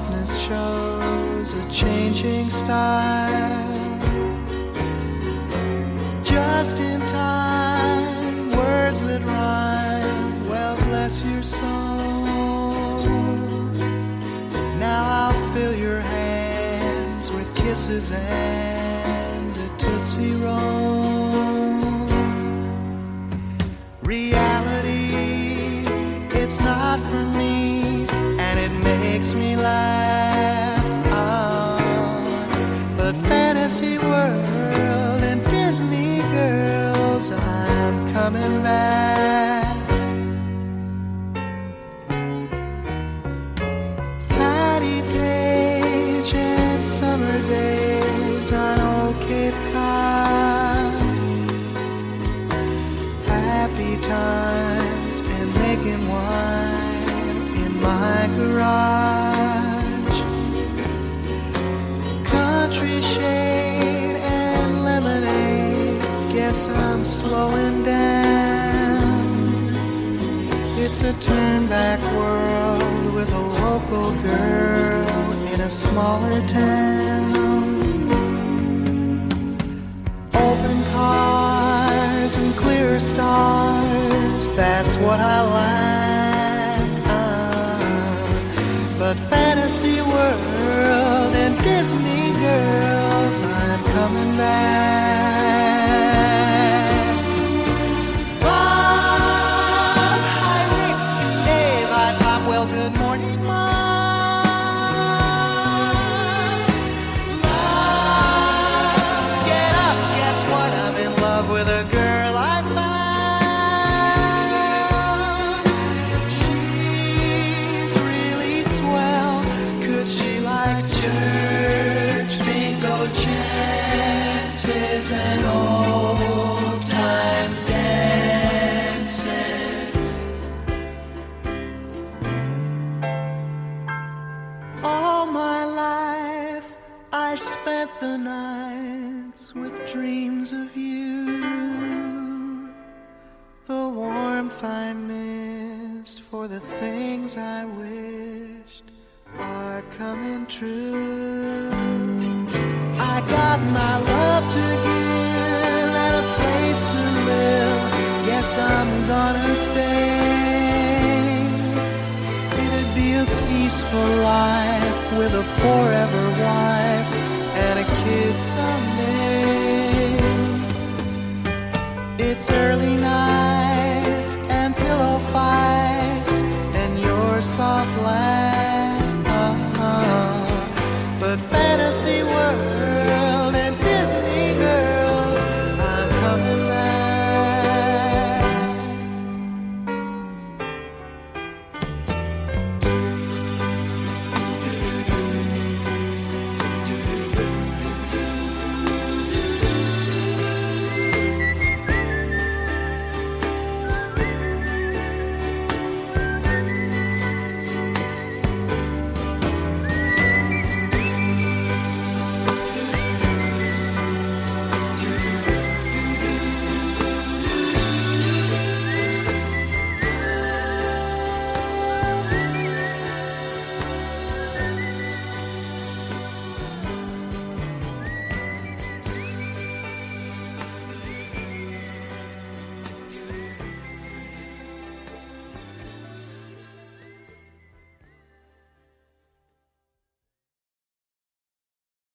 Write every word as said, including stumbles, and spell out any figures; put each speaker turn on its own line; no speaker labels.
softness shows a changing style. Just in time, words that rhyme, well, bless your soul. Now I'll fill your hands with kisses and a Tootsie Roll. Reality, it's not for me, and it makes me laugh. Oh, but fantasy world and Disney girls, I'm coming back. Patty Page and summer days on old Cape Cod. Happy times and making wine in my garage. Country shade and lemonade, guess I'm slowing down. It's a turn-back world with a local girl in a smaller town. Open cars and clear stars, that's what I like. Uh, but fantasy world and Disney girls, I'm coming back. Bob, hi Rick and Dave, I pop, well, good morning, Mom. Love, get up, guess what? I'm in love with a girl I found. She's really swell, 'cause she likes church, bingo chances, and old-time dances. All my life I spent the nights with dreams of you. The warmth I missed for the things I wished are coming true. I got my love to give and a place to live. Yes, I'm gonna stay. It'd be a peaceful life with a forever